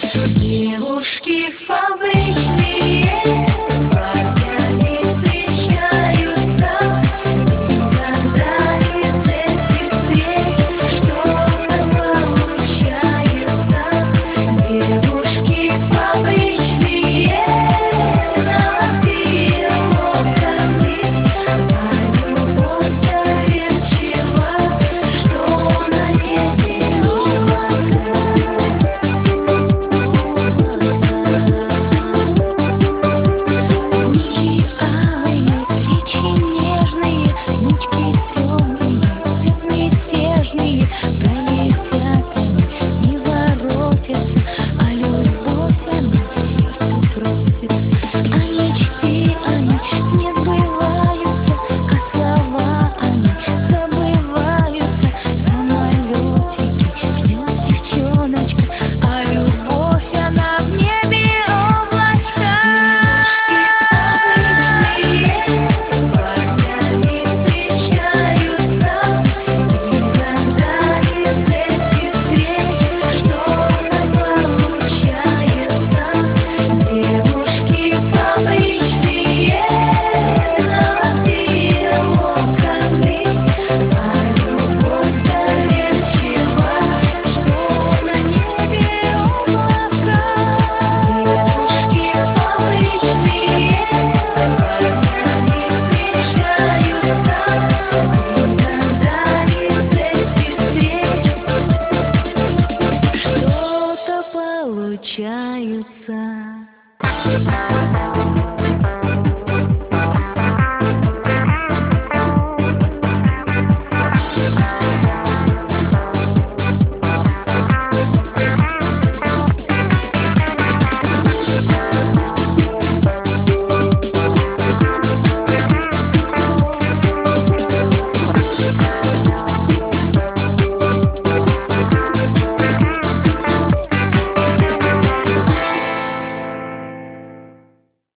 Девушки фабричные парнями встречаются, никогда из этих встреч что-то получается. Девушки фабричные золотые локоны, а любовь доверчива, что на небе облака. Речи нежные, нитки стрёмные, безмятежные, пролетят они, не воротятся, а любовь она в сердце просится. А мечты они не сбываются, а слова они забываются. Самолётики ждёт девчоночка, а любовь она в небе облачка. Парнями встречаются, никогда из этих встреч что-то получается. Девушки фабричные, золотые локоны, а любовь доверчива, что на небе облака. Девушки фабричные парнями встречаются, никогда из этих встреч что-то получается.